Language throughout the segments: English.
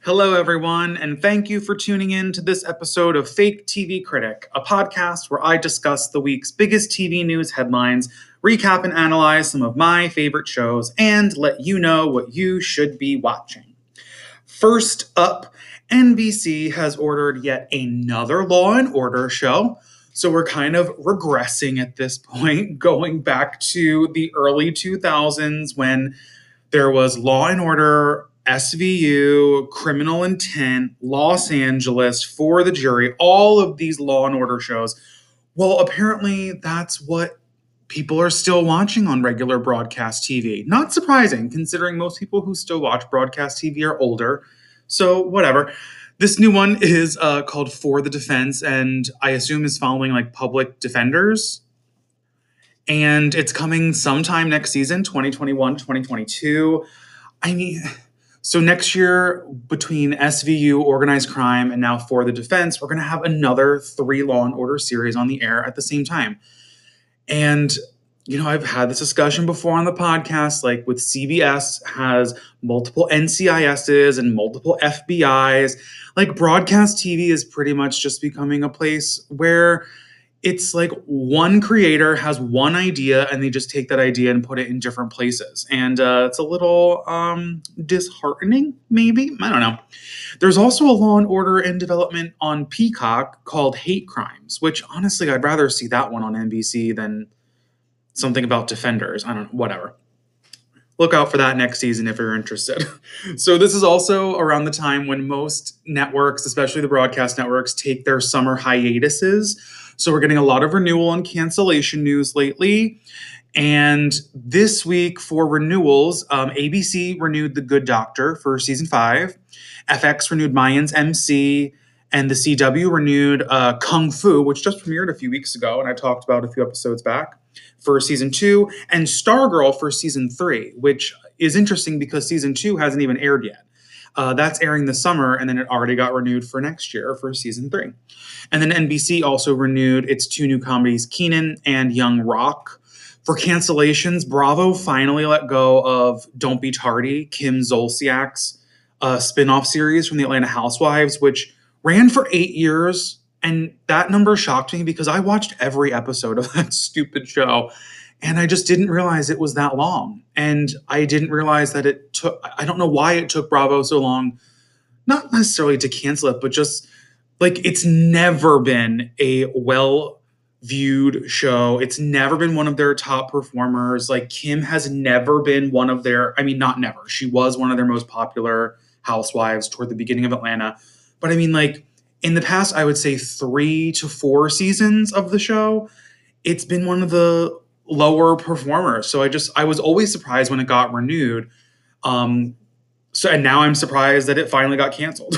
Hello, everyone, and thank you for tuning in to this episode of Fake TV Critic, a podcast where I discuss the week's biggest TV news headlines, recap and analyze some of my favorite shows, and let you know what you should be watching. First up, NBC has ordered yet another Law and Order show. So we're kind of regressing at this point, going back to the early 2000s when there was Law and Order, SVU, Criminal Intent, Los Angeles, For the Jury, all of these Law and Order shows. Well, apparently that's what people are still watching on regular broadcast TV. Not surprising, considering most people who still watch broadcast TV are older. So, whatever. This new one is called For the Defense, and I assume is following like Public Defenders. And it's coming sometime next season, 2021, 2022. So next year, between SVU, Organized Crime, and now For the Defense, we're going to have another 3 Law and Order series on the air at the same time. And, I've had this discussion before on the podcast, like with CBS has multiple NCISs and multiple FBIs. Like broadcast TV is pretty much just becoming a place where it's like one creator has one idea and they just take that idea and put it in different places. And it's a little disheartening, maybe. I don't know. There's also a Law and Order in development on Peacock called Hate Crimes, which honestly, I'd rather see that one on NBC than something about Defenders. I don't know, whatever. Look out for that next season if you're interested. So this is also around the time when most networks, especially the broadcast networks, take their summer hiatuses. So we're getting a lot of renewal and cancellation news lately. And this week for renewals, ABC renewed The Good Doctor for season 5. FX renewed Mayans MC. And the CW renewed Kung Fu, which just premiered a few weeks ago. And I talked about a few episodes back for season 2. And Stargirl for season 3, which is interesting because season 2 hasn't even aired yet. That's airing this summer, and then it already got renewed for next year for season 3. And then NBC also renewed its 2 new comedies, Kenan and Young Rock. For cancellations, Bravo finally let go of Don't Be Tardy, Kim Zolciak's spin-off series from the Atlanta Housewives, which ran for 8 years. And that number shocked me because I watched every episode of that stupid show. And I just didn't realize it was that long. And I didn't realize that I don't know why it took Bravo so long, not necessarily to cancel it, but just like it's never been a well-viewed show. It's never been one of their top performers. Like Kim has never been one of not never. She was one of their most popular housewives toward the beginning of Atlanta. But in the past, I would say 3 to 4 seasons of the show, it's been one of the lower performers. So I was always surprised when it got renewed. And now I'm surprised that it finally got canceled.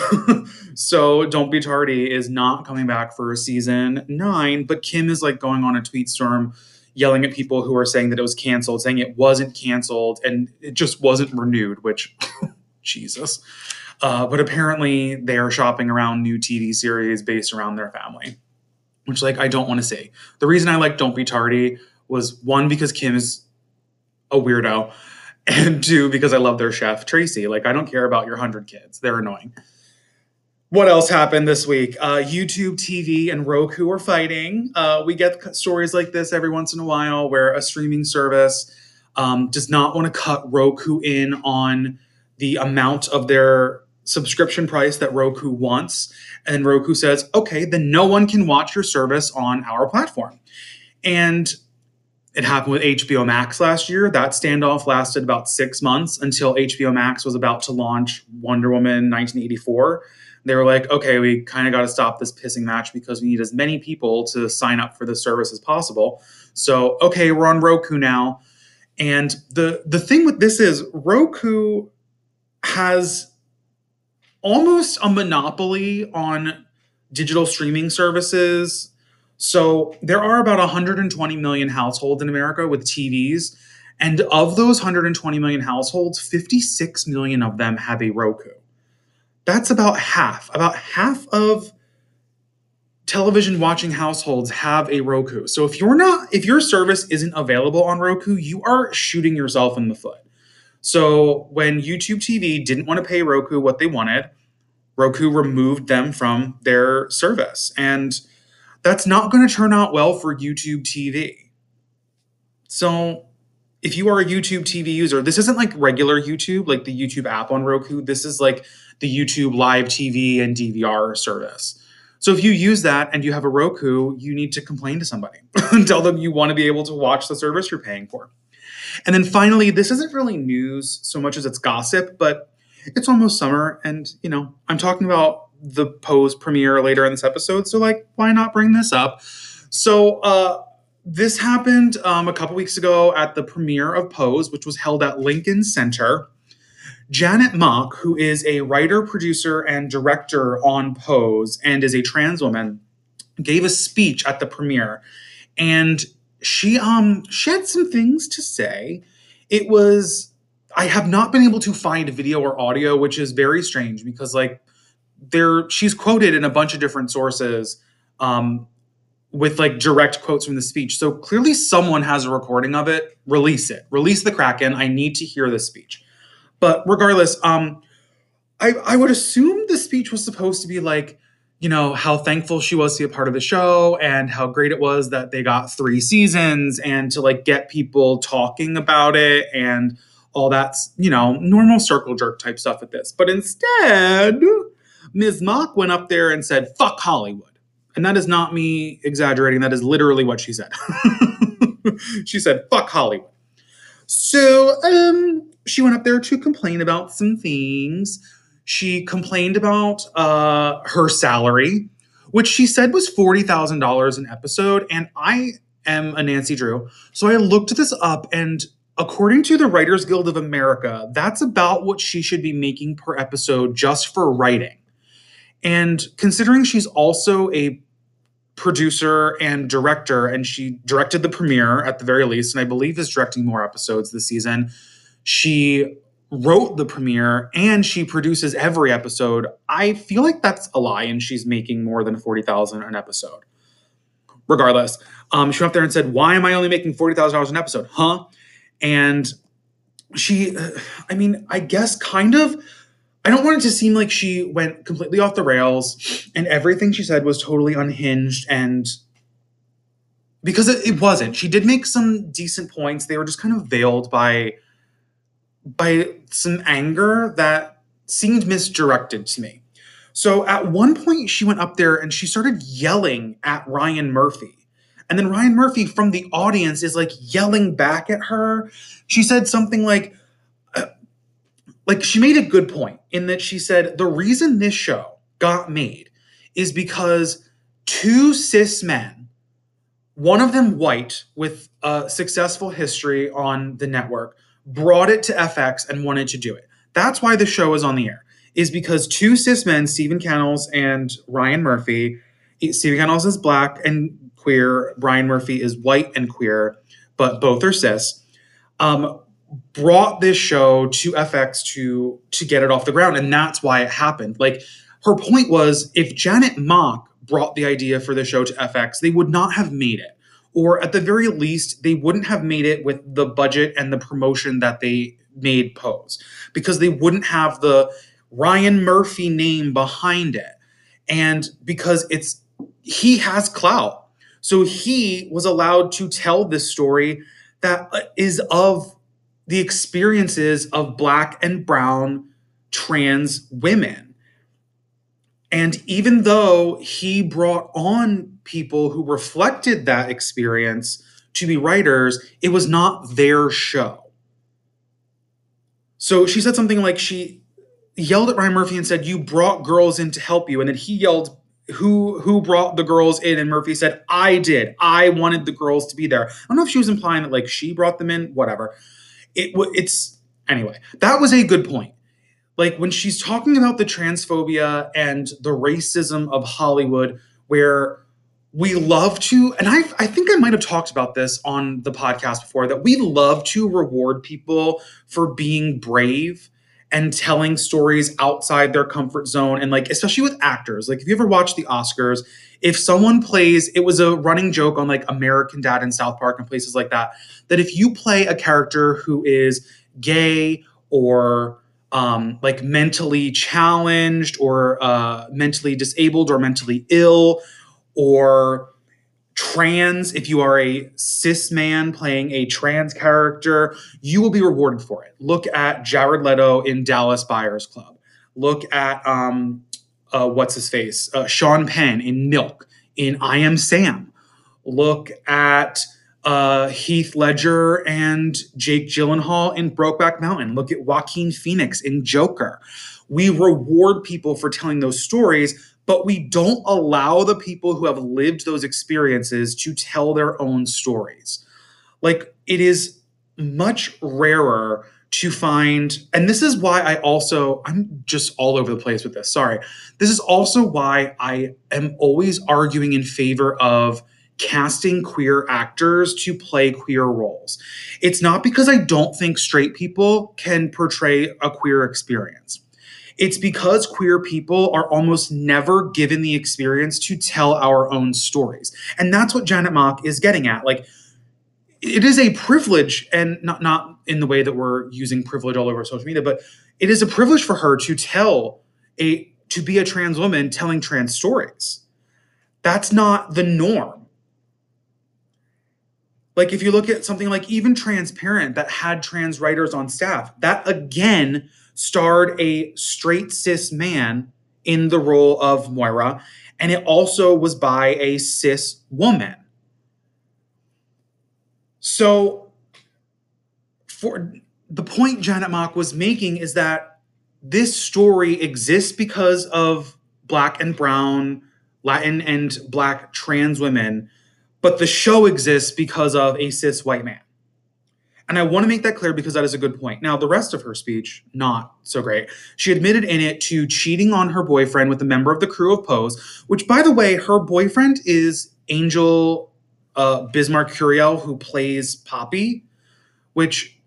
So Don't Be Tardy is not coming back for season 9, but Kim is going on a tweet storm yelling at people who are saying that it was canceled, saying it wasn't canceled and it just wasn't renewed, which Jesus. But apparently they are shopping around new TV series based around their family, which I don't want to see. The reason I like Don't Be Tardy was 1, because Kim is a weirdo, and 2, because I love their chef, Tracy. I don't care about your 100 kids. They're annoying. What else happened this week? YouTube TV and Roku are fighting. We get stories like this every once in a while where a streaming service does not want to cut Roku in on the amount of their subscription price that Roku wants. And Roku says, okay, then no one can watch your service on our platform. And it happened with HBO Max last year. That standoff lasted about 6 months until HBO Max was about to launch Wonder Woman 1984. They were like, okay, we kind of got to stop this pissing match because we need as many people to sign up for the service as possible. So, okay, we're on Roku now. And the thing with this is Roku has almost a monopoly on digital streaming services. So there are about 120 million households in America with TVs. And of those 120 million households, 56 million of them have a Roku. That's about half. About half of television watching households have a Roku. So if your service isn't available on Roku, you are shooting yourself in the foot. So when YouTube TV didn't want to pay Roku what they wanted, Roku removed them from their service. And that's not going to turn out well for YouTube TV. So if you are a YouTube TV user, this isn't like regular YouTube, like the YouTube app on Roku. This is like the YouTube live TV and DVR service. So if you use that and you have a Roku, you need to complain to somebody and tell them you want to be able to watch the service you're paying for. And then finally, this isn't really news so much as it's gossip, but it's almost summer. And, I'm talking about the Pose premiere later in this episode. So, why not bring this up? So, this happened a couple weeks ago at the premiere of Pose, which was held at Lincoln Center. Janet Mock, who is a writer, producer, and director on Pose and is a trans woman, gave a speech at the premiere. And she had some things to say. I have not been able to find video or audio, which is very strange because she's quoted in a bunch of different sources with direct quotes from the speech. So clearly someone has a recording of it. Release it. Release the Kraken. I need to hear this speech. But regardless, I would assume the speech was supposed to be how thankful she was to be a part of the show and how great it was that they got 3 seasons and to get people talking about it and all that, normal circle jerk type stuff with this. But instead, Ms. Mock went up there and said, "Fuck Hollywood." And that is not me exaggerating. That is literally what she said. She said, "Fuck Hollywood." So she went up there to complain about some things. She complained about her salary, which she said was $40,000 an episode. And I am a Nancy Drew. So I looked this up, and according to the Writers Guild of America, that's about what she should be making per episode just for writing. And considering she's also a producer and director, and she directed the premiere at the very least, and I believe is directing more episodes this season, she wrote the premiere and she produces every episode. I feel like that's a lie, and she's making more than $40,000 an episode. Regardless, she went up there and said, "Why am I only making $40,000 an episode? Huh?" And she, I guess kind of, I don't want it to seem like she went completely off the rails and everything she said was totally unhinged, and because it wasn't. She did make some decent points. They were just kind of veiled by some anger that seemed misdirected to me. So at one point she went up there and she started yelling at Ryan Murphy. And then Ryan Murphy from the audience is yelling back at her. She said something she made a good point in that she said the reason this show got made is because 2 cis men, one of them white with a successful history on the network, brought it to FX and wanted to do it. That's why the show is on the air, is because 2 cis men, Stephen Cannells and Ryan Murphy. Stephen Cannells is black and queer. Ryan Murphy is white and queer, but both are cis. Brought this show to FX to get it off the ground, and that's why it happened. Her point was, if Janet Mock brought the idea for the show to FX, they would not have made it. Or at the very least, they wouldn't have made it with the budget and the promotion that they made Pose, because they wouldn't have the Ryan Murphy name behind it. And because he has clout. So he was allowed to tell this story that is of the experiences of Black and brown trans women. And even though he brought on people who reflected that experience to be writers, it was not their show. So she said something like, she yelled at Ryan Murphy and said, "You brought girls in to help you." And then he yelled, who brought the girls in? And Murphy said, "I did. I wanted the girls to be there." I don't know if she was implying that she brought them in, whatever. Anyway, that was a good point. When she's talking about the transphobia and the racism of Hollywood, where we love to, and I think I might have talked about this on the podcast before, that we love to reward people for being brave and telling stories outside their comfort zone. And especially with actors, if you ever watch the Oscars, if someone plays, it was a running joke on American Dad and South Park and places like that, that if you play a character who is gay or like mentally challenged or mentally disabled or mentally ill, or trans. If you are a cis man playing a trans character, you will be rewarded for it. Look at Jared Leto in Dallas Buyers Club. Look at what's his face, Sean Penn in Milk, in I Am Sam. Look at Heath Ledger and Jake Gyllenhaal in Brokeback Mountain. Look at Joaquin Phoenix in Joker. We reward people for telling those stories, but we don't allow the people who have lived those experiences to tell their own stories. Like, it is much rarer to find, and this is why I'm just all over the place with this. Sorry. This is also why I am always arguing in favor of casting queer actors to play queer roles. It's not because I don't think straight people can portray a queer experience. It's because queer people are almost never given the experience to tell our own stories. And that's what Janet Mock is getting at. Like, it is a privilege, and not in the way that we're using privilege all over social media, but it is a privilege for her to be a trans woman telling trans stories. That's not the norm. Like, if you look at something like even Transparent that had trans writers on staff, that again starred a straight cis man in the role of Moira, and it also was by a cis woman. So, for the point Janet Mock was making is that this story exists because of Black and brown, Latin and Black trans women, but the show exists because of a cis white man. And I want to make that clear because that is a good point. Now, the rest of her speech, not so great. She admitted in it to cheating on her boyfriend with a member of the crew of Pose, which, by the way, her boyfriend is Angel Bismarck Curiel, who plays Poppy, which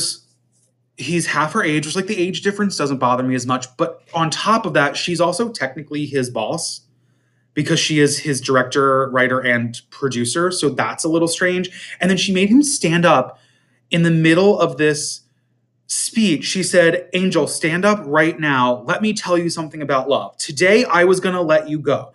he's half her age, which, like, the age difference doesn't bother me as much. But on top of that, she's also technically his boss because she is his director, writer, and producer. So that's a little strange. And then she made him stand up in the middle of this speech. She said, "Angel, stand up right now. Let me tell you something about love. Today, I was going to let you go.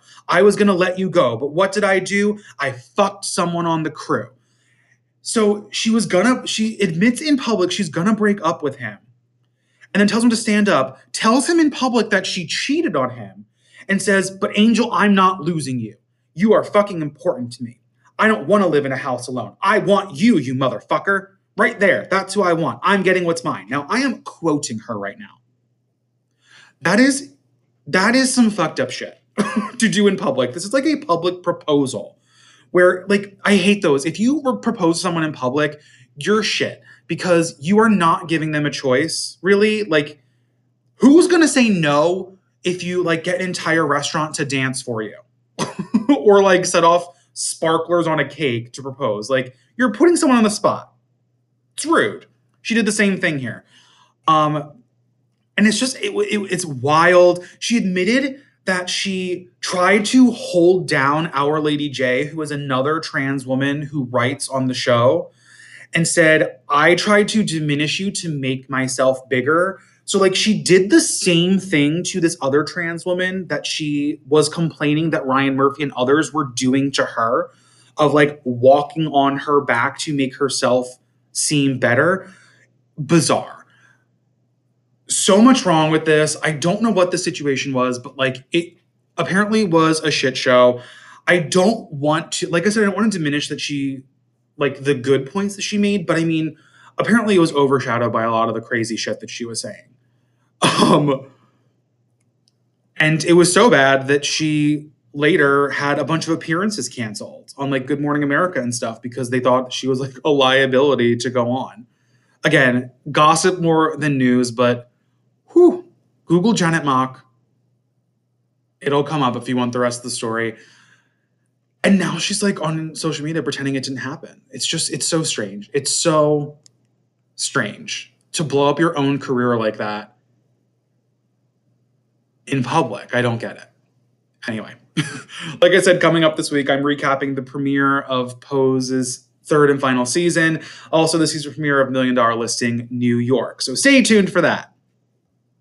But what did I do? I fucked someone on the crew." So she admits in public she's going to break up with him, and then tells him to stand up, tells him in public that she cheated on him, and says, "But Angel, I'm not losing you. You are fucking important to me. I don't want to live in a house alone. I want you, you motherfucker. Right there. That's who I want. I'm getting what's mine." Now, I am quoting her right now. That is some fucked up shit to do in public. This is like a public proposal where, like, I hate those. If you propose to someone in public, you're shit because you are not giving them a choice, really. Like, who's going to say no if you, like, get an entire restaurant to dance for you or, like, set off sparklers on a cake to propose? Like, you're putting someone on the spot. It's rude. She did the same thing here. And it's just, it's wild. She admitted that she tried to hold down Our Lady J, who is another trans woman who writes on the show, and said, "I tried to diminish you to make myself bigger." So, like, she did the same thing to this other trans woman that she was complaining that Ryan Murphy and others were doing to her, of, like, walking on her back to make herself seem better. Bizarre. So much wrong with this. I don't know what the situation was, but, like, it apparently was a shit show. I don't want to, like I said, I don't want to diminish that she, like, the good points that she made, but I mean, apparently it was overshadowed by a lot of the crazy shit that she was saying. And it was so bad that she later had a bunch of appearances canceled on, like, Good Morning America and stuff because they thought she was, like, a liability to go on. Again, gossip more than news, but Google Janet Mock. It'll come up if you want the rest of the story. And now she's, like, on social media pretending it didn't happen. It's so strange. It's so strange to blow up your own career like that in public. I don't get it. Anyway, like I said, coming up this week, I'm recapping the premiere of Pose's third and final season. Also, the season premiere of $1 Million Listing New York. So stay tuned for that.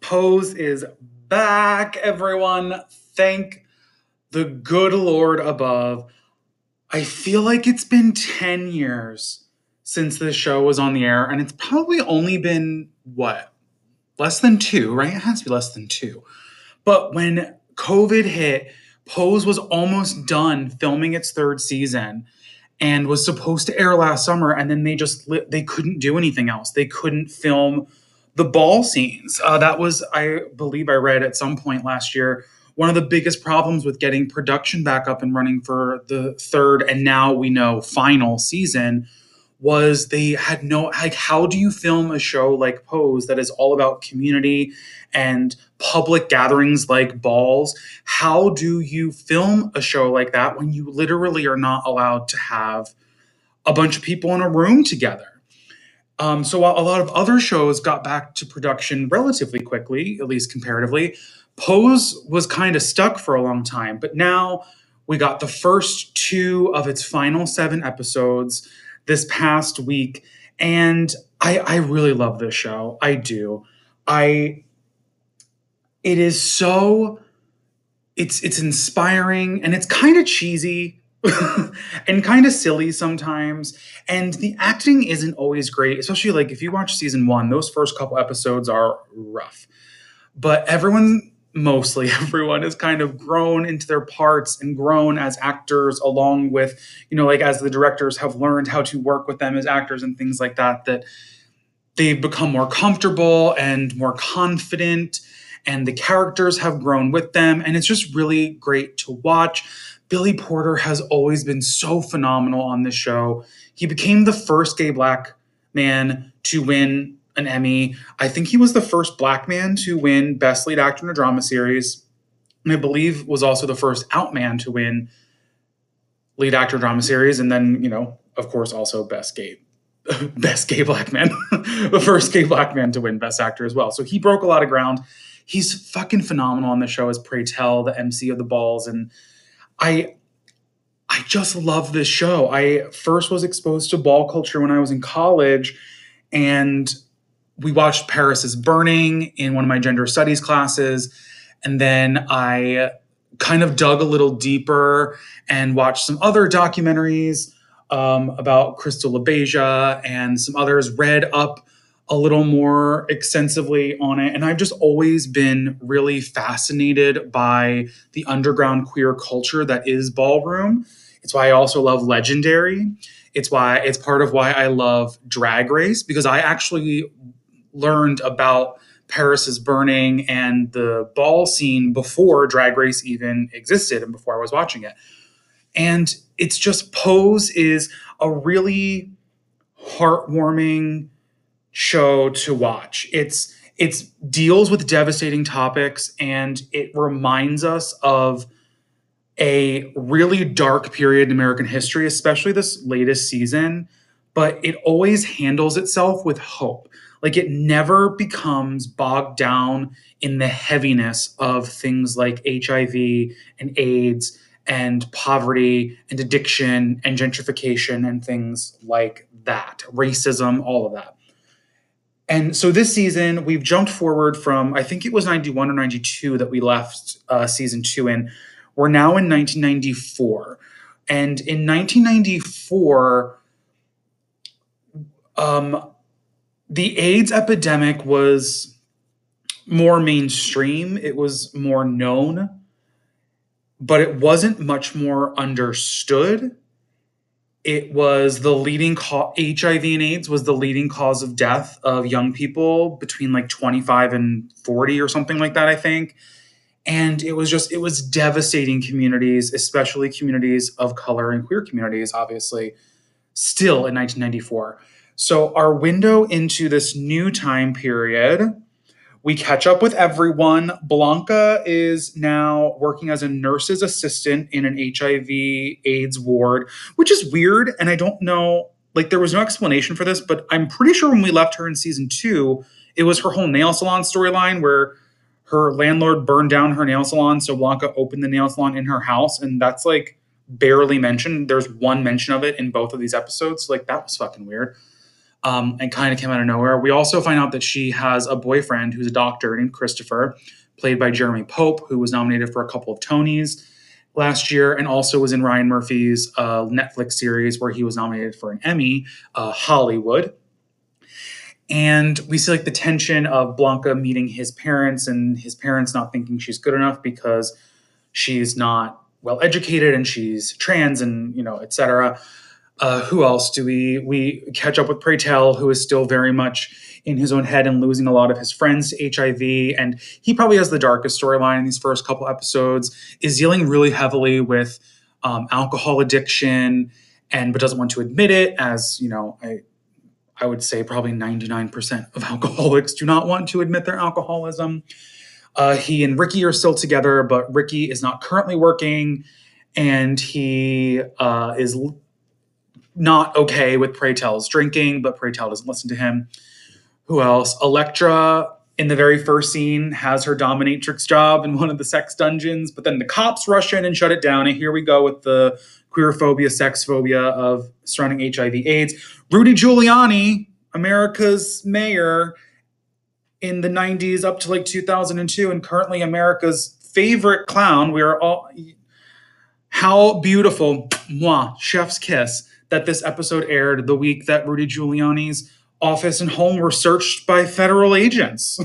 Pose is back, everyone. Thank the good Lord above. I feel like it's been 10 years since this show was on the air, and it's probably only been, what, less than two, right? It has to be less than two. But when COVID hit, Pose was almost done filming its third season and was supposed to air last summer, and then they couldn't do anything else. They couldn't film the ball scenes. That was, I believe I read at some point last year, one of the biggest problems with getting production back up and running for the third, and now we know final season, was they had no, like, how do you film a show like Pose that is all about community and public gatherings like balls? How do you film a show like that when you literally are not allowed to have a bunch of people in a room together? So while a lot of other shows got back to production relatively quickly, at least comparatively, Pose was kind of stuck for a long time. But now we got the first two of its final 7 episodes this past week, and I really love this show. I do. It is so, it's inspiring, and it's kind of cheesy and kind of silly sometimes. And the acting isn't always great, especially like if you watch season 1, those first couple episodes are rough. But mostly everyone has kind of grown into their parts and grown as actors, along with, like as the directors have learned how to work with them as actors and things like that, that they've become more comfortable and more confident, and the characters have grown with them. And it's just really great to watch. Billy Porter has always been so phenomenal on this show. He became the first gay black man to win an Emmy. I think he was the first black man to win Best Lead Actor in a Drama Series, and I believe was also the first out man to win Lead Actor Drama Series, and then, of course, also Best Gay Black Man, the first gay black man to win Best Actor as well. So he broke a lot of ground. He's fucking phenomenal on the show as Pray Tell, the MC of the balls, and I just love this show. I first was exposed to ball culture when I was in college, and we watched Paris is Burning in one of my gender studies classes. And then I kind of dug a little deeper and watched some other documentaries about Crystal LaBeija and some others, read up a little more extensively on it. And I've just always been really fascinated by the underground queer culture that is ballroom. It's why I also love Legendary. It's part of why I love Drag Race, because I actually learned about Paris is Burning and the ball scene before Drag Race even existed and before I was watching it. And it's just, Pose is a really heartwarming show to watch. It deals with devastating topics, and it reminds us of a really dark period in American history, especially this latest season, but it always handles itself with hope. Like, it never becomes bogged down in the heaviness of things like HIV and AIDS and poverty and addiction and gentrification and things like that, racism, all of that. And so this season, we've jumped forward from, I think it was 91 or 92 that we left season 2 in. We're now in 1994. And in 1994, the AIDS epidemic was more mainstream. It was more known, but it wasn't much more understood. It was the leading HIV and AIDS was the leading cause of death of young people between like 25 and 40 or something like that, I think. And it was devastating communities, especially communities of color and queer communities, obviously, still in 1994. So our window into this new time period, we catch up with everyone. Blanca is now working as a nurse's assistant in an HIV AIDS ward, which is weird. And I don't know, like, there was no explanation for this, but I'm pretty sure when we left her in season 2, it was her whole nail salon storyline where her landlord burned down her nail salon. So Blanca opened the nail salon in her house. And that's like barely mentioned. There's one mention of it in both of these episodes. Like, that was fucking weird. and kind of came out of nowhere. We also find out that she has a boyfriend who's a doctor named Christopher, played by Jeremy Pope, who was nominated for a couple of Tonys last year and also was in Ryan Murphy's Netflix series where he was nominated for an Emmy, Hollywood. And we see like the tension of Blanca meeting his parents and his parents not thinking she's good enough because she's not well educated and she's trans and, etc. Who else do we catch up with? Pray Tell, who is still very much in his own head and losing a lot of his friends to HIV. And he probably has the darkest storyline in these first couple episodes, is dealing really heavily with alcohol addiction but doesn't want to admit it, as, I would say probably 99% of alcoholics do not want to admit their alcoholism. He and Ricky are still together, but Ricky is not currently working, and he is not okay with Pray Tell's drinking, but Pray Tell doesn't listen to him. Who else? Electra, in the very first scene, has her dominatrix job in one of the sex dungeons, but then the cops rush in and shut it down, and here we go with the queer phobia, sex phobia of surrounding HIV/AIDS. Rudy Giuliani, America's mayor in the 90s up to like 2002, and currently America's favorite clown. We are all... How beautiful, mwah, chef's kiss, that this episode aired the week that Rudy Giuliani's office and home were searched by federal agents.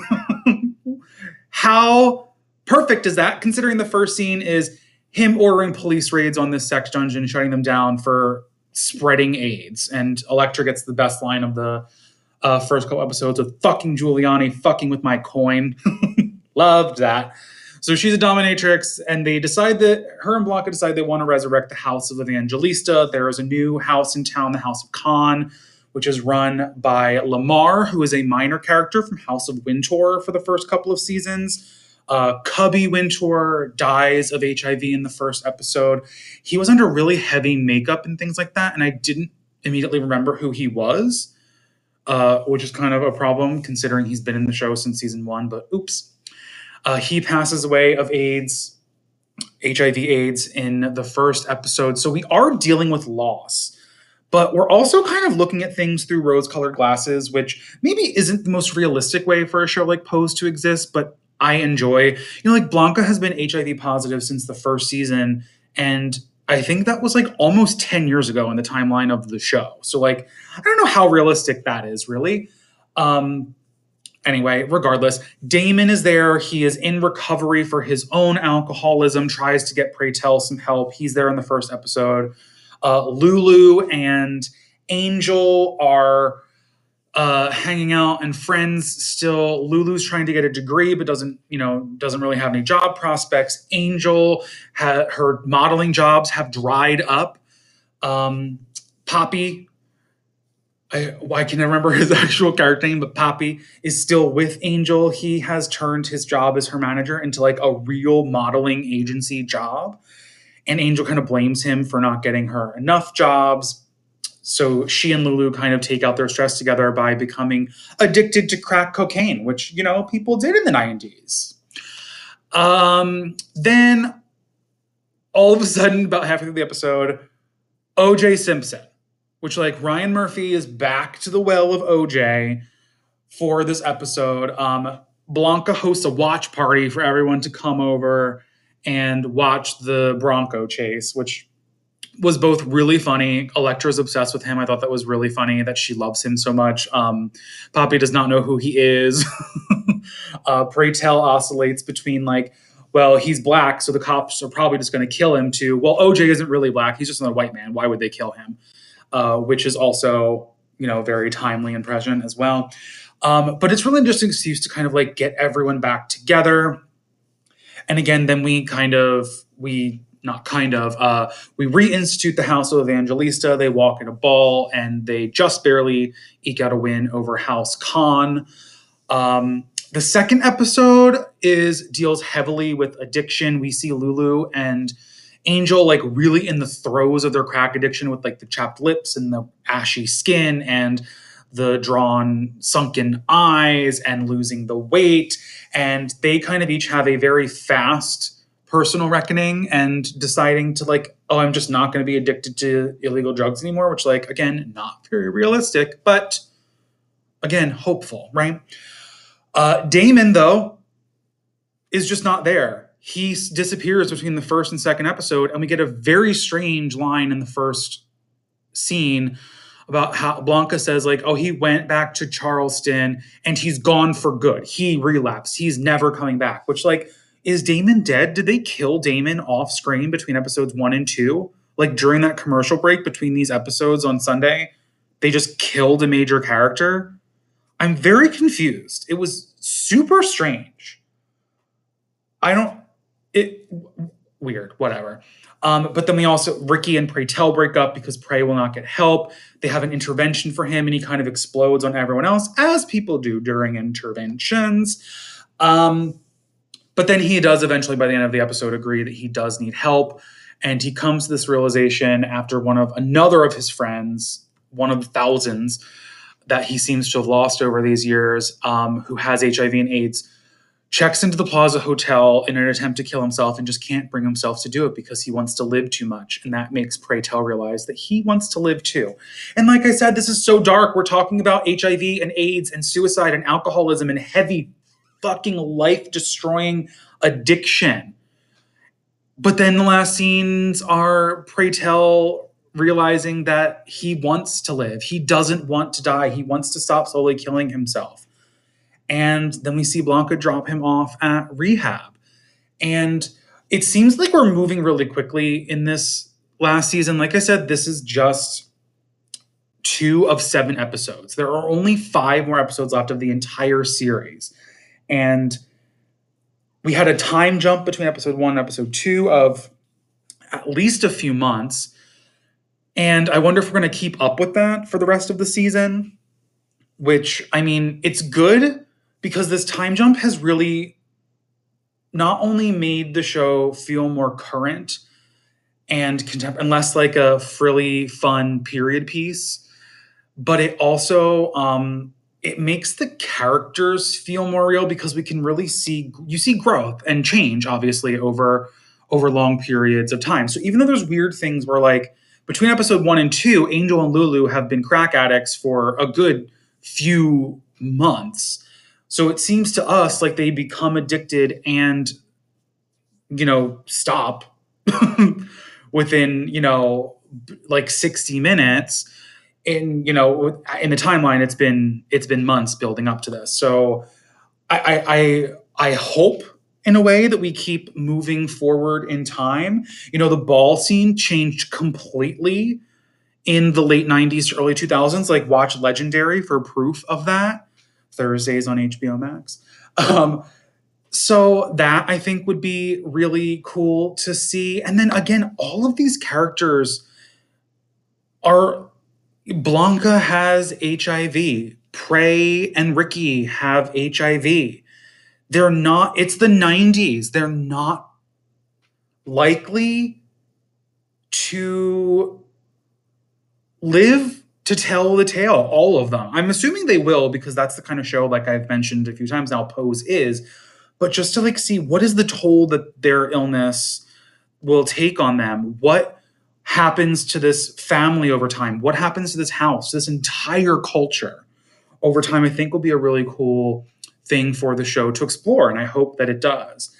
How perfect is that, considering the first scene is him ordering police raids on this sex dungeon, shutting them down for spreading AIDS. And Electra gets the best line of the first couple episodes with fucking Giuliani fucking with my coin. Loved that. So she's a dominatrix, and her and Blanca decide they want to resurrect the House of Evangelista. There is a new house in town, the House of Khan, which is run by Lamar, who is a minor character from House of Wintour for the first couple of seasons. Cubby Wintour dies of HIV in the first episode. He was under really heavy makeup and things like that, and I didn't immediately remember who he was, which is kind of a problem considering he's been in the show since season 1, but oops. He passes away of AIDS, HIV/AIDS, in the first episode. So we are dealing with loss, but we're also kind of looking at things through rose-colored glasses, which maybe isn't the most realistic way for a show like Pose to exist, but I enjoy. Like Blanca has been HIV positive since the first season, and I think that was like almost 10 years ago in the timeline of the show. So like, I don't know how realistic that is really. Anyway, regardless, Damon is there. He is in recovery for his own alcoholism, tries to get Pray Tell some help. He's there in the first episode. Lulu and Angel are hanging out and friends still. Lulu's trying to get a degree, but doesn't really have any job prospects. Angel, her modeling jobs have dried up. Poppy, I can remember his actual character name, but Poppy is still with Angel. He has turned his job as her manager into like a real modeling agency job. And Angel kind of blames him for not getting her enough jobs. So she and Lulu kind of take out their stress together by becoming addicted to crack cocaine, which, people did in the 90s. Then all of a sudden, about halfway through the episode, O.J. Simpson, which like Ryan Murphy is back to the well of OJ for this episode. Blanca hosts a watch party for everyone to come over and watch the Bronco chase, which was both really funny. Electra's obsessed with him. I thought that was really funny that she loves him so much. Poppy does not know who he is. Pray Tell oscillates between like, well, he's black, so the cops are probably just going to kill him, to, well, OJ isn't really black. He's just another white man. Why would they kill him? Which is also, very timely and present as well. But it's really interesting excuse to kind of like get everyone back together. And again, then we reinstitute the House of Evangelista. They walk in a ball and they just barely eke out a win over House Khan. The second episode deals heavily with addiction. We see Lulu and Angel like really in the throes of their crack addiction with like the chapped lips and the ashy skin and the drawn sunken eyes and losing the weight. And they kind of each have a very fast personal reckoning and deciding to like, oh, I'm just not going to be addicted to illegal drugs anymore, which like, again, not very realistic, but again, hopeful, right? Damon, though, is just not there. He disappears between the first and second episode, and we get a very strange line in the first scene about how Blanca says, like, oh, he went back to Charleston and he's gone for good. He relapsed. He's never coming back, which, like, is Damon dead? Did they kill Damon off screen between episodes 1 and 2? Like, during that commercial break between these episodes on Sunday, they just killed a major character? I'm very confused. It was super strange. Weird, whatever. But then Ricky and Prey Tell break up because Prey will not get help. They have an intervention for him and he kind of explodes on everyone else, as people do during interventions. But then he does eventually, by the end of the episode, agree that he does need help. And he comes to this realization after another of his friends, one of the thousands that he seems to have lost over these years, who has HIV and AIDS, checks into the Plaza Hotel in an attempt to kill himself and just can't bring himself to do it because he wants to live too much. And that makes Prey Tell realize that he wants to live too. And like I said, this is so dark. We're talking about HIV and AIDS and suicide and alcoholism and heavy fucking life-destroying addiction. But then the last scenes are Prey Tell realizing that he wants to live. He doesn't want to die. He wants to stop slowly killing himself. And then we see Blanca drop him off at rehab. And it seems like we're moving really quickly in this last season. Like I said, this is just 2 of 7 episodes. There are only 5 more episodes left of the entire series. And we had a time jump between episode 1 and episode 2 of at least a few months. And I wonder if we're going to keep up with that for the rest of the season, which, I mean, it's good because this time jump has really not only made the show feel more current and less like a frilly, fun period piece, but it also it makes the characters feel more real because we can really see growth and change, obviously, over long periods of time. So even though there's weird things where, like, between episode 1 and 2, Angel and Lulu have been crack addicts for a good few months. So it seems to us like they become addicted and, stop within, like 60 minutes. And, in the timeline, it's been months building up to this. So I hope in a way that we keep moving forward in time. The ball scene changed completely in the late 90s to early 2000s. Like, watch Legendary for proof of that. Thursdays on HBO Max. So that, I think, would be really cool to see. And then again, all of these characters Blanca has HIV. Prey and Ricky have HIV. It's the 90s. They're not likely to live to tell the tale, all of them. I'm assuming they will, because that's the kind of show, like I've mentioned a few times now, Pose is. But just to, like, see what is the toll that their illness will take on them. What happens to this family over time? What happens to this house, this entire culture over time, I think will be a really cool thing for the show to explore, and I hope that it does.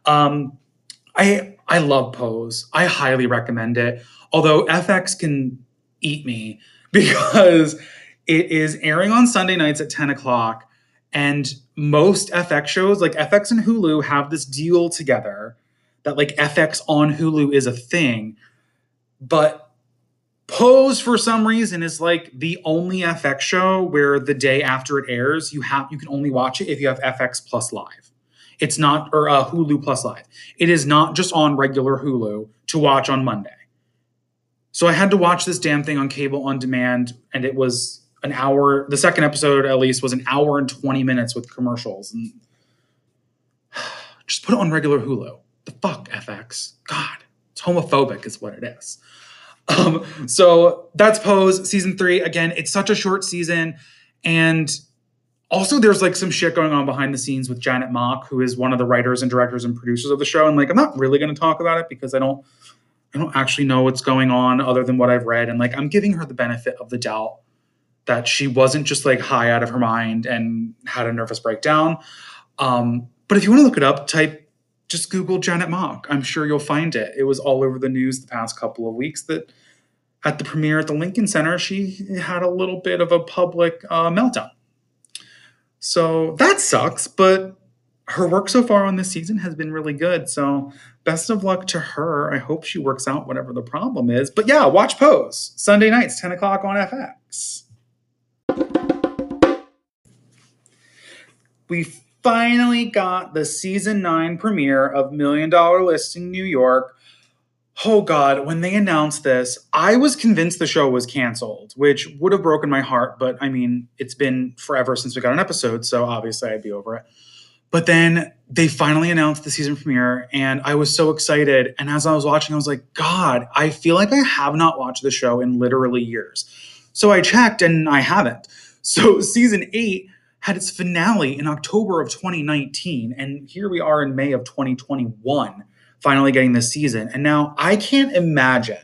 I love Pose. I highly recommend it, although FX can eat me because it is airing on Sunday nights at 10 o'clock, and most FX shows, like FX and Hulu, have this deal together that, like, FX on Hulu is a thing, but Pose, for some reason, is like the only FX show where the day after it airs, you can only watch it if you have FX Plus Live. It's not, or Hulu Plus Live. It is not just on regular Hulu to watch on Monday. So I had to watch this damn thing on cable on demand, and it was an hour. The second episode, at least, was an hour and 20 minutes with commercials. And just put it on regular Hulu. The fuck, FX? God, it's homophobic is what it is. So that's Pose season 3. Again, it's such a short season, and also there's like some shit going on behind the scenes with Janet Mock, who is one of the writers and directors and producers of the show. And, like, I'm not really going to talk about it because I don't actually know what's going on other than what I've read, and, like, I'm giving her the benefit of the doubt that she wasn't just like high out of her mind and had a nervous breakdown. But if you want to look it up, just Google Janet Mock. I'm sure you'll find it. It was all over the news the past couple of weeks that at the premiere at the Lincoln Center, she had a little bit of a public meltdown. So that sucks, but her work so far on this season has been really good. So best of luck to her. I hope she works out whatever the problem is. But yeah, watch Pose Sunday nights, 10 o'clock on FX. We finally got the season 9 premiere of Million Dollar Listing New York. Oh God, when they announced this, I was convinced the show was canceled, which would have broken my heart. But I mean, it's been forever since we got an episode, so obviously I'd be over it. But then they finally announced the season premiere, and I was so excited. And as I was watching, I was like, God, I feel like I have not watched the show in literally years. So I checked, and I haven't. So season 8 had its finale in October of 2019, and here we are in May of 2021, finally getting this season. And now I can't imagine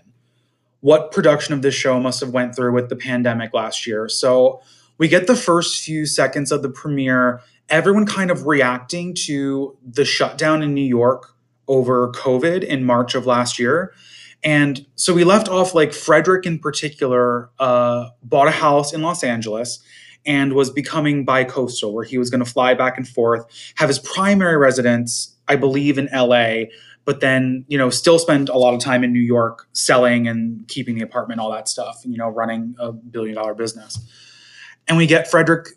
what production of this show must have went through with the pandemic last year. So we get the first few seconds of the premiere, everyone kind of reacting to the shutdown in New York over COVID in March of last year. And so we left off like Frederick in particular bought a house in Los Angeles and was becoming bi-coastal, where he was going to fly back and forth, have his primary residence, I believe, in LA, but then, still spend a lot of time in New York selling and keeping the apartment, all that stuff, running a billion-dollar business. And we get Frederick,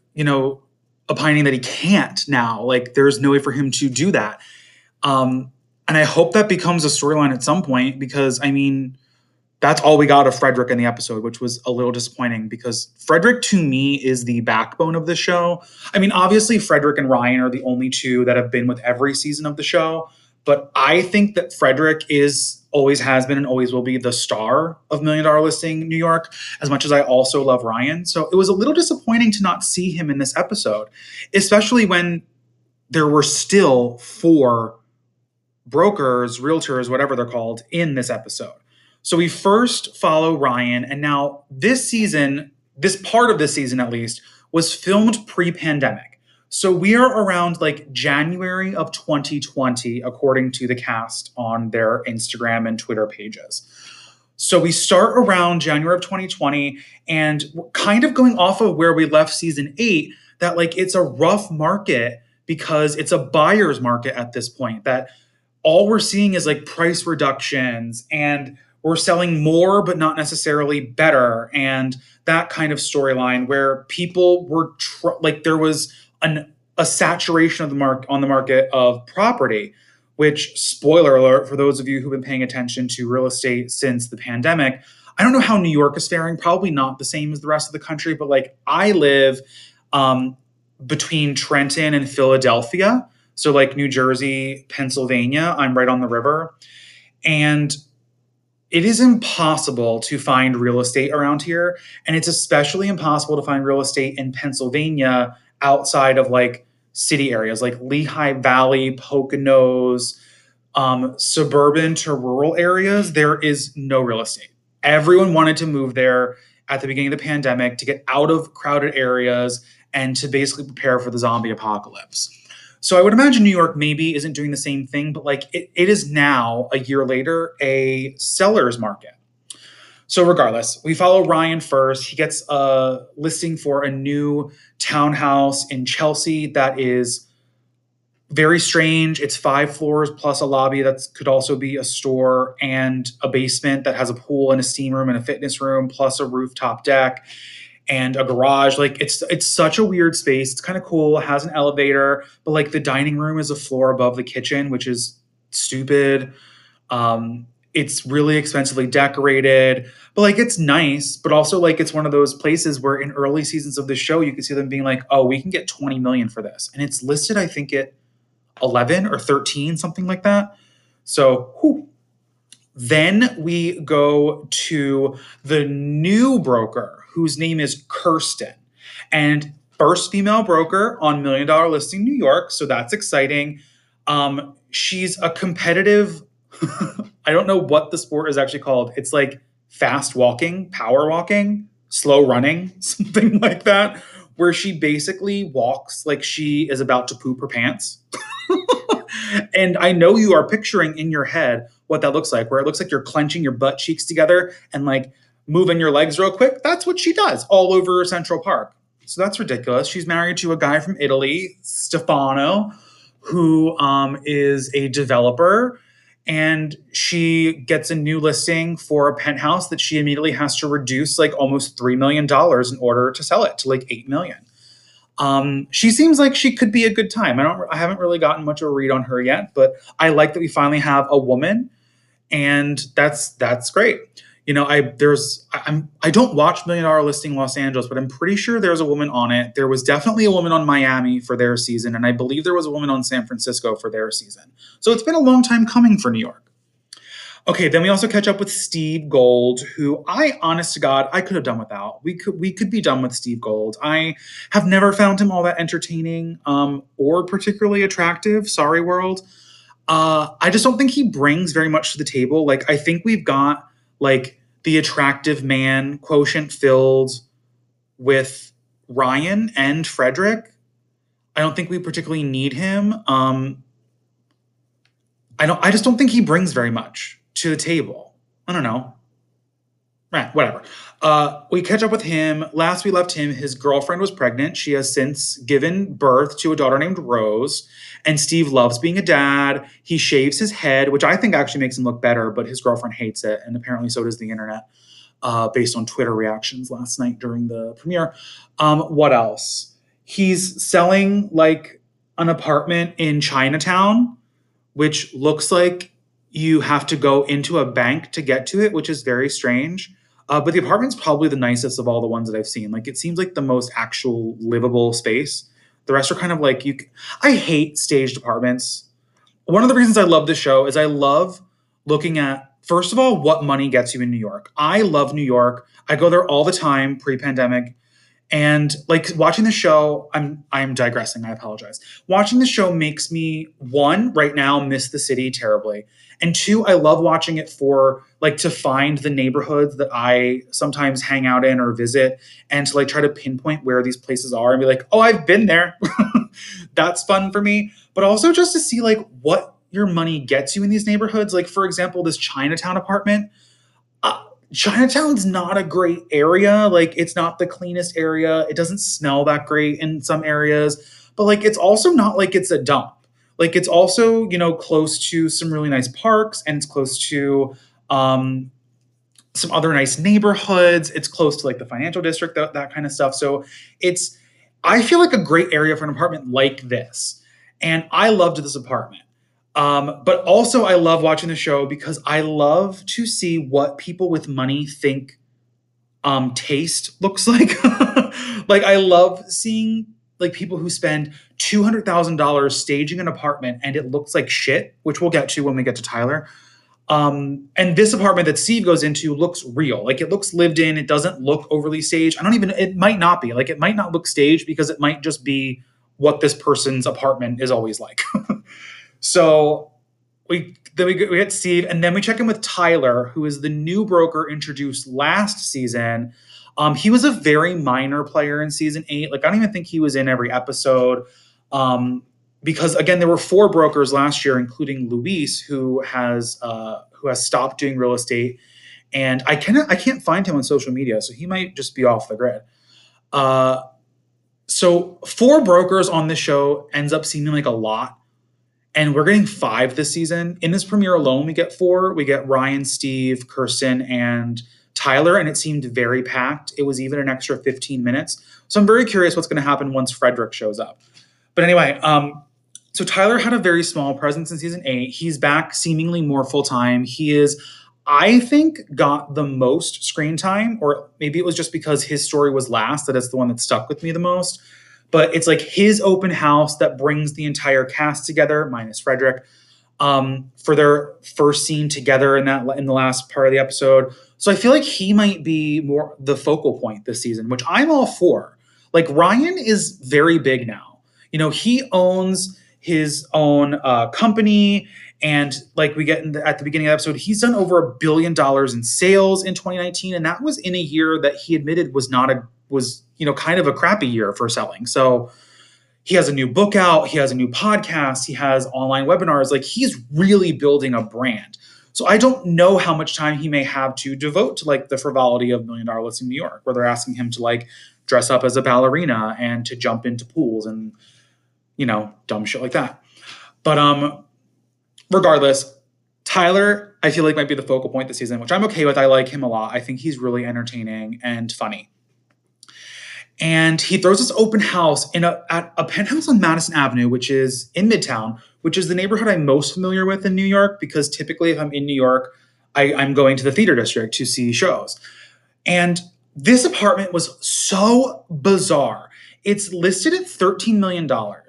opining that he can't now. Like, there's no way for him to do that. And I hope that becomes a storyline at some point, because, I mean, that's all we got of Frederick in the episode, which was a little disappointing, because Frederick, to me, is the backbone of the show. I mean, obviously, Frederick and Ryan are the only two that have been with every season of the show. But I think that Frederick always has been and always will be the star of Million Dollar Listing New York, as much as I also love Ryan. So it was a little disappointing to not see him in this episode, especially when there were still 4 brokers, realtors, whatever they're called, in this episode. So we first follow Ryan, and now this season, this part of this season at least, was filmed pre-pandemic. So we are around like January of 2020, according to the cast on their Instagram and Twitter pages. So we start around January of 2020, and we're kind of going off of where we left season 8, that like it's a rough market because it's a buyer's market at this point, that all we're seeing is like price reductions, and we're selling more but not necessarily better, and that kind of storyline where people were there was a saturation of the market of property, which, spoiler alert for those of you who've been paying attention to real estate since the pandemic, I don't know how New York is faring, probably not the same as the rest of the country, but like I live between Trenton and Philadelphia. So like New Jersey, Pennsylvania, I'm right on the river. And it is impossible to find real estate around here. And it's especially impossible to find real estate in Pennsylvania outside of like city areas like Lehigh Valley, Poconos, suburban to rural areas. There is no real estate. Everyone wanted to move there at the beginning of the pandemic to get out of crowded areas and to basically prepare for the zombie apocalypse. So I would imagine New York maybe isn't doing the same thing, but like it is now, a year later, a seller's market. So regardless, we follow Ryan first. He gets a listing for a new townhouse in Chelsea that is very strange. It's 5 floors plus a lobby that could also be a store, and a basement that has a pool and a steam room and a fitness room, plus a rooftop deck and a garage. Like it's such a weird space. It's kind of cool. It has an elevator, but like the dining room is a floor above the kitchen, which is stupid. It's really expensively decorated, but like it's nice, but also like it's one of those places where in early seasons of the show, you can see them being like, oh, we can get 20 million for this. And it's listed, I think, at 11 or 13, something like that. So, whew. Then we go to the new broker, whose name is Kirsten, and first female broker on Million Dollar Listing New York. So that's exciting. She's a competitive, I don't know what the sport is actually called. It's like fast walking, power walking, slow running, something like that, where she basically walks like she is about to poop her pants. And I know you are picturing in your head what that looks like, where it looks like you're clenching your butt cheeks together and like moving your legs real quick. That's what she does all over Central Park. So that's ridiculous. She's married to a guy from Italy, Stefano, who is a developer. And she gets a new listing for a penthouse that she immediately has to reduce like almost $3 million in order to sell it to like 8 million. She seems like she could be a good time. I haven't really gotten much of a read on her yet, but I like that we finally have a woman, and that's great. You know, I don't watch Million Dollar Listing Los Angeles, but I'm pretty sure there's a woman on it. There was definitely a woman on Miami for their season, and I believe there was a woman on San Francisco for their season. So it's been a long time coming for New York. Okay, then we also catch up with Steve Gold, who honest to God, I could have done without. We could be done with Steve Gold. I have never found him all that entertaining or particularly attractive. Sorry, world. I just don't think he brings very much to the table. Like, I think we've got like the attractive man quotient filled with Ryan and Fredrik. I don't think we particularly need him. I just don't think he brings very much to the table. I don't know. Whatever. We catch up with him. Last we left him, his girlfriend was pregnant. She has since given birth to a daughter named Rose. And Steve loves being a dad. He shaves his head, which I think actually makes him look better, but his girlfriend hates it. And apparently so does the internet, based on Twitter reactions last night during the premiere. What else? He's selling like an apartment in Chinatown, which looks like you have to go into a bank to get to it, which is very strange. But the apartment's probably the nicest of all the ones that I've seen. Like, it seems like the most actual livable space. The rest are kind of like I hate staged apartments. One of the reasons I love this show is I love looking at, first of all, what money gets you in New York. I love New York. I go there all the time pre-pandemic. And like watching the show, I'm digressing. I apologize. Watching the show makes me, one, right now miss the city terribly. And two, I love watching it for like to find the neighborhoods that I sometimes hang out in or visit, and to like try to pinpoint where these places are and be like, oh, I've been there. That's fun for me. But also just to see like what your money gets you in these neighborhoods. Like, for example, this Chinatown apartment. Chinatown's not a great area. Like, it's not the cleanest area. It doesn't smell that great in some areas, but like, it's also not like it's a dump. Like, it's also, you know, close to some really nice parks, and it's close to some other nice neighborhoods. It's close to like the financial district, that kind of stuff. So I feel like a great area for an apartment like this. And I loved this apartment. But also I love watching the show because I love to see what people with money think taste looks like. Like, I love seeing like people who spend $200,000 staging an apartment and it looks like shit, which we'll get to when we get to Tyler. And this apartment that Steve goes into looks real. Like, it looks lived in. It doesn't look overly staged. It might not be. Like, it might not look staged because it might just be what this person's apartment is always like. So we get Steve, and then we check in with Tyler, who is the new broker introduced last season. He was a very minor player in season 8. Like, I don't even think he was in every episode. Because again, there were 4 brokers last year, including Luis, who has stopped doing real estate, and I can't find him on social media, so he might just be off the grid. So 4 brokers on this show ends up seeming like a lot. And we're getting 5 this season. In this premiere alone, we get 4. We get Ryan, Steve, Kirsten, and Tyler, and it seemed very packed. It was even an extra 15 minutes. So I'm very curious what's going to happen once Fredrik shows up. But anyway, so Tyler had a very small presence in season 8. He's back seemingly more full-time. He is, I think, got the most screen time, or maybe it was just because his story was last that it's the one that stuck with me the most. But it's like his open house that brings the entire cast together, minus Fredrik, for their first scene together in the last part of the episode. So I feel like he might be more the focal point this season, which I'm all for. Like, Ryan is very big now. You know, he owns his own company. And like we get at the beginning of the episode, he's done over $1 billion in sales in 2019. And that was in a year that he admitted was kind of a crappy year for selling. So he has a new book out, he has a new podcast, he has online webinars. Like, he's really building a brand. So I don't know how much time he may have to devote to like the frivolity of $1 Million Listing New York, where they're asking him to like dress up as a ballerina and to jump into pools and, dumb shit like that. But regardless, Tyler, I feel like might be the focal point this season, which I'm okay with. I like him a lot. I think he's really entertaining and funny. And he throws this open house at a penthouse on Madison Avenue, which is in Midtown, which is the neighborhood I'm most familiar with in New York, because typically if I'm in New York, I'm going to the theater district to see shows. And this apartment was so bizarre. It's listed at $13 million.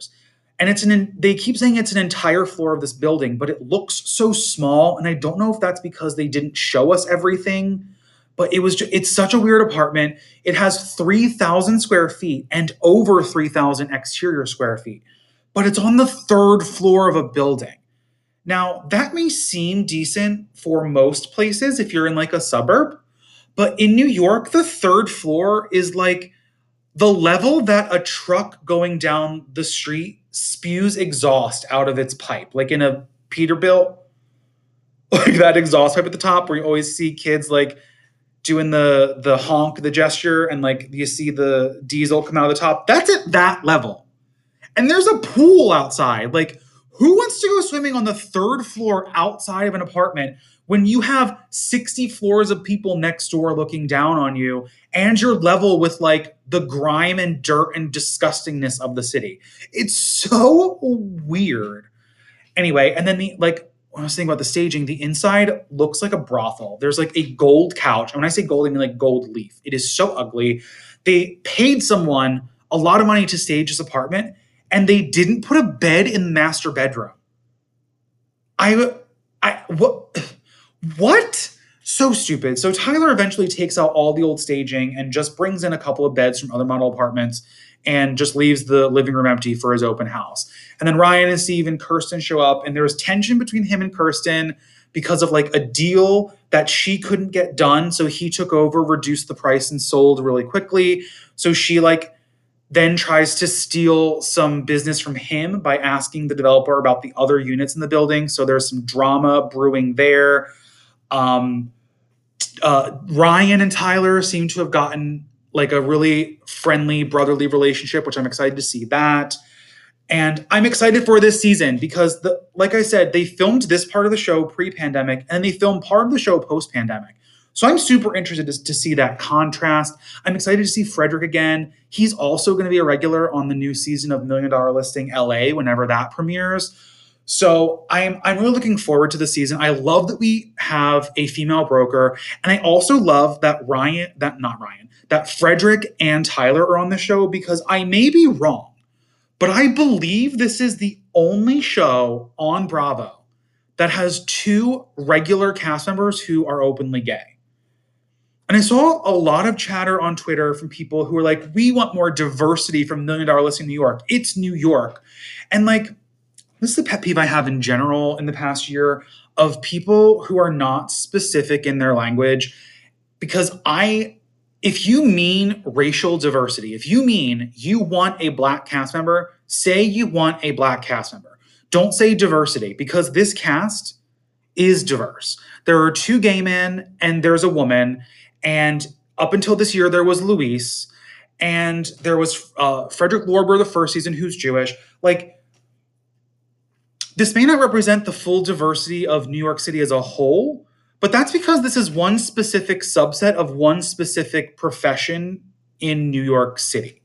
And they keep saying it's an entire floor of this building, but it looks so small. And I don't know if that's because they didn't show us everything. But it's such a weird apartment. It has 3,000 square feet and over 3,000 exterior square feet. But it's on the third floor of a building. Now, that may seem decent for most places if you're in like a suburb. But in New York, the third floor is like the level that a truck going down the street spews exhaust out of its pipe. Like in a Peterbilt, like that exhaust pipe at the top where you always see kids like doing the honk, the gesture, and like you see the diesel come out of the top. That's at that level. And there's a pool outside. Like, who wants to go swimming on the third floor outside of an apartment when you have 60 floors of people next door looking down on you and you're level with like the grime and dirt and disgustingness of the city? It's so weird. Anyway, and then when I was thinking about the staging, the inside looks like a brothel. There's like a gold couch. And when I say gold, I mean like gold leaf. It is so ugly. They paid someone a lot of money to stage this apartment, and they didn't put a bed in the master bedroom. What? So stupid. So Tyler eventually takes out all the old staging and just brings in a couple of beds from other model apartments and just leaves the living room empty for his open house. And then Ryan and Steve and Kirsten show up, and there's tension between him and Kirsten because of like a deal that she couldn't get done. So he took over, reduced the price, and sold really quickly. So she then tries to steal some business from him by asking the developer about the other units in the building. So there's some drama brewing there. Ryan and Tyler seem to have gotten like a really friendly brotherly relationship, which I'm excited to see that. And I'm excited for this season because, like I said, they filmed this part of the show pre-pandemic and they filmed part of the show post-pandemic. So I'm super interested to see that contrast. I'm excited to see Frederick again. He's also going to be a regular on the new season of $1 Million Listing LA whenever that premieres. So I'm really looking forward to the season. I love that we have a female broker. And I also love that that Frederick and Tyler are on the show, because I may be wrong, but I believe this is the only show on Bravo that has 2 regular cast members who are openly gay. And I saw a lot of chatter on Twitter from people who were like, we want more diversity from $1 Million Listing New York. It's New York. And like, this is the pet peeve I have in general in the past year of people who are not specific in their language. Because if you mean racial diversity, if you mean you want a Black cast member, say you want a Black cast member. Don't say diversity, because this cast is diverse. There are 2 gay men and there's a woman. And up until this year, there was Luis, and there was Frederick Lorber the first season, who's Jewish. Like, this may not represent the full diversity of New York City as a whole, but that's because this is one specific subset of one specific profession in New York City.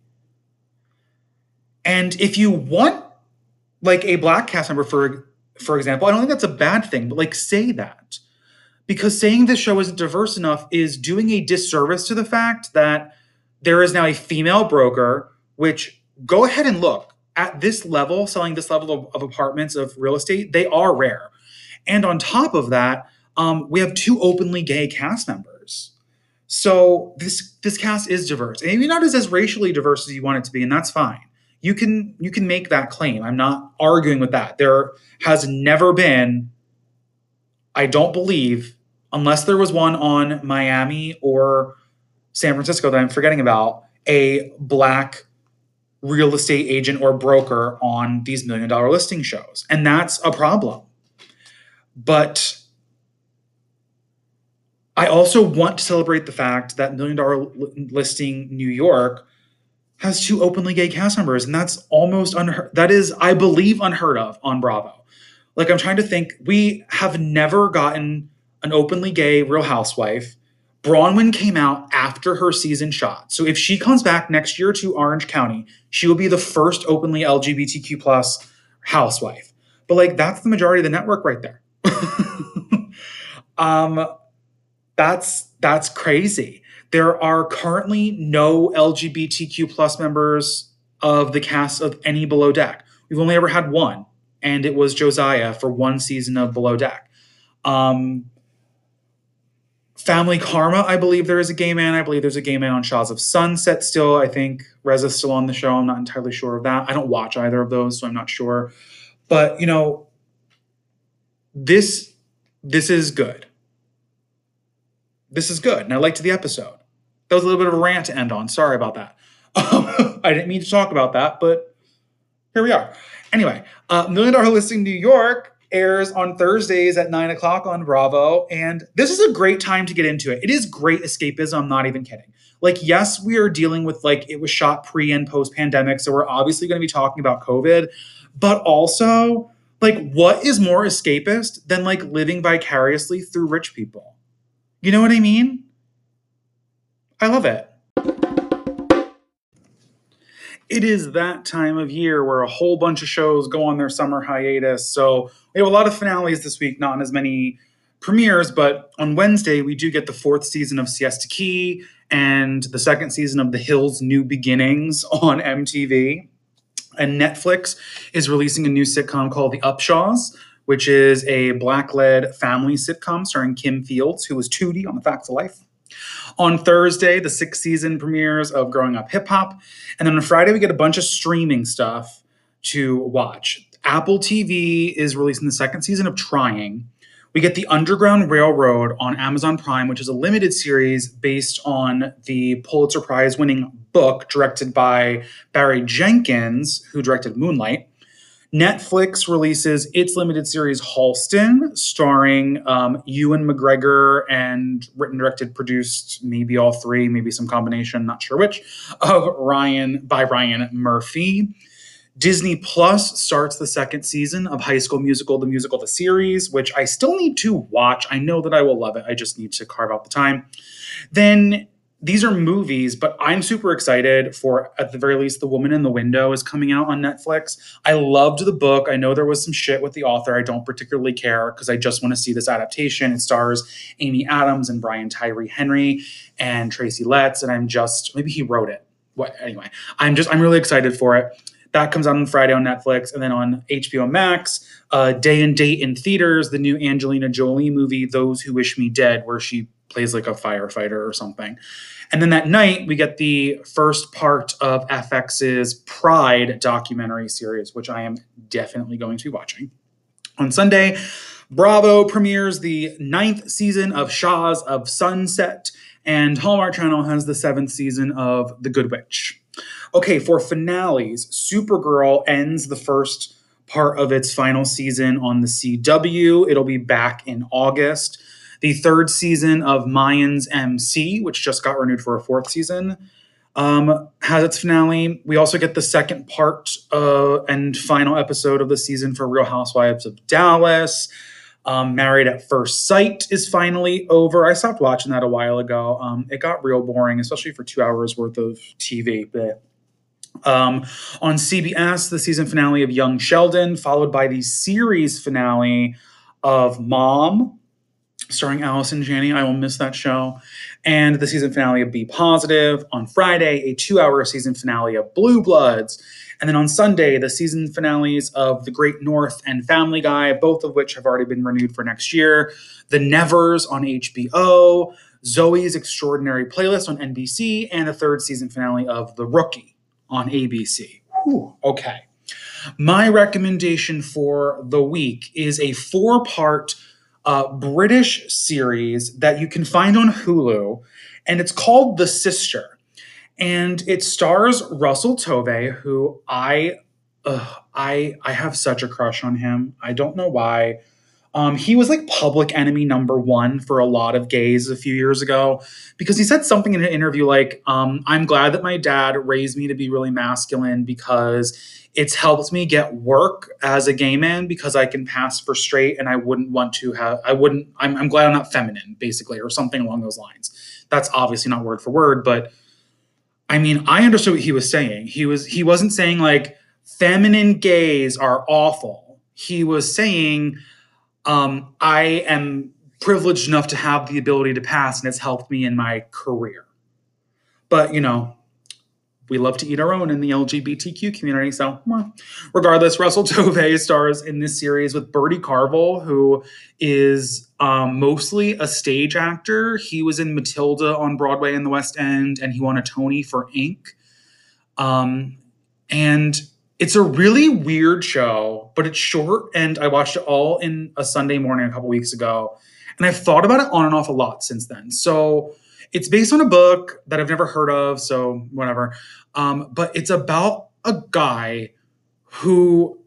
And if you want like a Black cast member, for example, I don't think that's a bad thing, but like, say that. Because saying this show isn't diverse enough is doing a disservice to the fact that there is now a female broker, which, go ahead and look at this level, selling this level of apartments, of real estate, they are rare. And on top of that, we have 2 openly gay cast members. So this cast is diverse. And maybe not as racially diverse as you want it to be, and that's fine. you can make that claim. I'm not arguing with that. There has never been, I don't believe, unless there was one on Miami or San Francisco that I'm forgetting about, a black real estate agent or broker on these $1 million listing shows. And that's a problem. But I also want to celebrate the fact that $1 million listing New York has 2 openly gay cast members, and that's almost unheard. That is, I believe, unheard of on Bravo. Like, I'm trying to think. We have never gotten an openly gay Real Housewife. Bronwyn came out after her season shot. So if she comes back next year to Orange County, she will be the first openly LGBTQ plus housewife. But like, that's the majority of the network right there. That's crazy. There are currently no LGBTQ plus members of the cast of any Below Deck. We've only ever had one, and it was Josiah for one season of Below Deck. Family Karma, I believe there is a gay man. I believe there's a gay man on Shahs of Sunset still. I think Reza's still on the show. I'm not entirely sure of that. I don't watch either of those, so I'm not sure. But, this is good. This is good, and I liked the episode. That was a little bit of a rant to end on. Sorry about that. I didn't mean to talk about that, but here we are. Anyway, $1 Million Listing New York airs on Thursdays at 9 o'clock on Bravo, and this is a great time to get into it. It is great escapism, I'm not even kidding. Like, yes, we are dealing with, like, it was shot pre and post-pandemic, so we're obviously going to be talking about COVID, but also, like, what is more escapist than, like, living vicariously through rich people? You know what I mean? I love it. It is that time of year where a whole bunch of shows go on their summer hiatus. So we have a lot of finales this week, not as many premieres, but on Wednesday we do get the 4th season of Siesta Key and the 2nd season of The Hills New Beginnings on MTV. And Netflix is releasing a new sitcom called The Upshaws, which is a Black-led family sitcom starring Kim Fields, who was Tootie on The Facts of Life. On Thursday, the 6th season premieres of Growing Up Hip Hop. And then on Friday, we get a bunch of streaming stuff to watch. Apple TV is releasing the 2nd season of Trying. We get The Underground Railroad on Amazon Prime, which is a limited series based on the Pulitzer Prize-winning book directed by Barry Jenkins, who directed Moonlight. Netflix releases its limited series Halston, starring Ewan McGregor and written, directed, produced, maybe all 3, maybe some combination, not sure which, of Ryan Murphy. Disney Plus starts the 2nd season of High School Musical, the musical, the series, which I still need to watch. I know that I will love it. I just need to carve out the time. Then these are movies, but I'm super excited for, at the very least, The Woman in the Window is coming out on Netflix. I loved the book. I know there was some shit with the author. I don't particularly care because I just want to see this adaptation. It stars Amy Adams and Brian Tyree Henry and Tracy Letts, and maybe he wrote it. Anyway, I'm really excited for it. That comes out on Friday on Netflix, and then on HBO Max, day and date in theaters, the new Angelina Jolie movie, Those Who Wish Me Dead, where she plays like a firefighter or something. And then that night, we get the first part of FX's Pride documentary series, which I am definitely going to be watching. On Sunday, Bravo premieres the 9th season of Shahs of Sunset, and Hallmark Channel has the 7th season of The Good Witch. Okay, for finales, Supergirl ends the first part of its final season on the CW. It'll be back in August. The 3rd season of Mayans MC, which just got renewed for a 4th season, has its finale. We also get the 2nd part and final episode of the season for Real Housewives of Dallas. Married at First Sight is finally over. I stopped watching that a while ago. It got real boring, especially for 2 hours worth of TV. On CBS, the season finale of Young Sheldon, followed by the series finale of Mom, starring Allison Janney. I will miss that show. And the season finale of Be Positive. On Friday, a 2-hour season finale of Blue Bloods. And then on Sunday, the season finales of The Great North and Family Guy, both of which have already been renewed for next year. The Nevers on HBO. Zoe's Extraordinary Playlist on NBC. And the 3rd season finale of The Rookie on ABC. Whew, okay. My recommendation for the week is a 4-part British series that you can find on Hulu, and it's called The Sister. And it stars Russell Tovey, who I have such a crush on him. I don't know why. He was like public enemy number one for a lot of gays a few years ago because he said something in an interview like, I'm glad that my dad raised me to be really masculine because it's helped me get work as a gay man because I can pass for straight and I wouldn't want to have, I'm glad I'm not feminine, basically, or something along those lines. That's obviously not word for word, but I mean, I understood what he was saying. He wasn't saying like feminine gays are awful. He was saying, I am privileged enough to have the ability to pass, and it's helped me in my career. But, you know, we love to eat our own in the LGBTQ community. So, well, regardless, Russell Tovey stars in this series with Bertie Carvel, who is mostly a stage actor. He was in Matilda on Broadway in the West End, and he won a Tony for Ink. And it's a really weird show, but it's short, and I watched it all in a Sunday morning a couple weeks ago. And I've thought about it on and off a lot since then. So it's based on a book that I've never heard of, so whatever. But it's about a guy who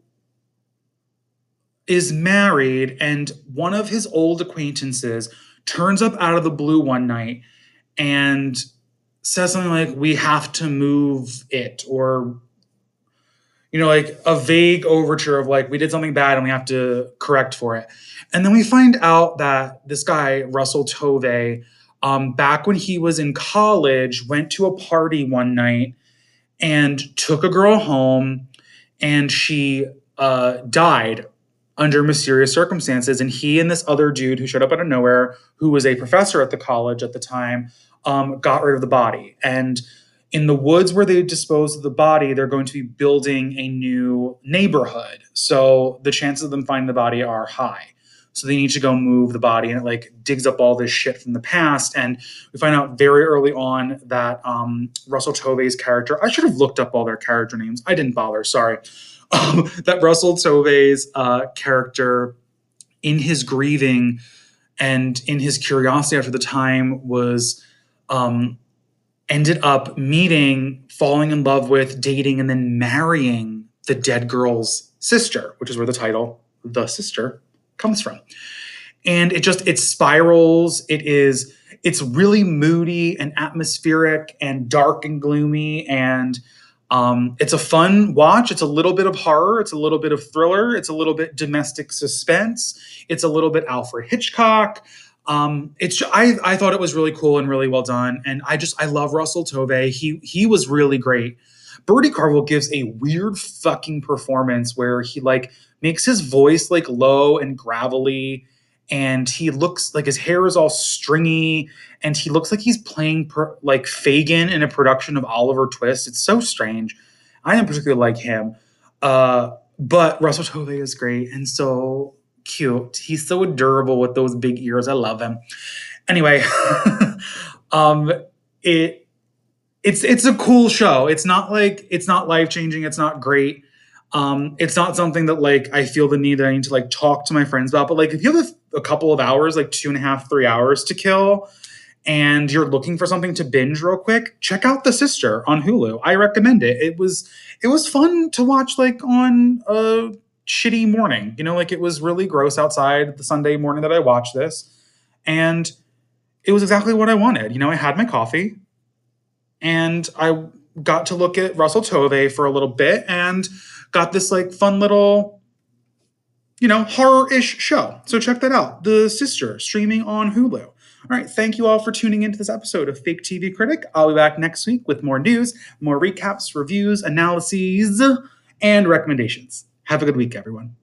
is married, and one of his old acquaintances turns up out of the blue one night and says something like, we have to move it, or, you know, like a vague overture of like, we did something bad and we have to correct for it. And then we find out that this guy, Russell Tovey, back when he was in college, went to a party one night and took a girl home, and she died under mysterious circumstances. And he and this other dude who showed up out of nowhere, who was a professor at the college at the time, got rid of the body. And in the woods where they disposed of the body, they're going to be building a new neighborhood. So the chances of them finding the body are high. So they need to go move the body, and it like digs up all this shit from the past. And we find out very early on that Russell Tovey's character, I should have looked up all their character names. I didn't bother, sorry. That Russell Tovey's character, in his grieving and in his curiosity after the time, was ended up meeting, falling in love with, dating, and then marrying the dead girl's sister, which is where the title, The Sister, comes from. And it spirals. It's really moody and atmospheric and dark and gloomy, and it's a fun watch. It's a little bit of horror, it's a little bit of thriller, it's a little bit domestic suspense, it's a little bit Alfred Hitchcock. I thought it was really cool and really well done, and I love Russell Tovey. He was really great. Bertie Carvel gives a weird fucking performance where he like makes his voice like low and gravelly, and he looks like his hair is all stringy, and he looks like he's playing like Fagin in a production of Oliver Twist. It's so strange. I didn't particularly like him, but Russell Tovey is great and so cute. He's so adorable with those big ears. I love him. Anyway, it's a cool show. It's not life-changing. It's not great. It's not something that like I feel the need that I need to like talk to my friends about. But like if you have a couple of hours, like 2.5, 3 hours to kill, and you're looking for something to binge real quick, check out The Sister on Hulu. I recommend it. It was fun to watch like on a shitty morning. You know, like it was really gross outside the Sunday morning that I watched this, and it was exactly what I wanted. You know, I had my coffee, and I got to look at Russell Tovey for a little bit, and got this like fun little, you know, horror-ish show. So check that out. The Sister, streaming on Hulu. All right, thank you all for tuning into this episode of Fake TV Critic. I'll be back next week with more news, more recaps, reviews, analyses, and recommendations. Have a good week, everyone.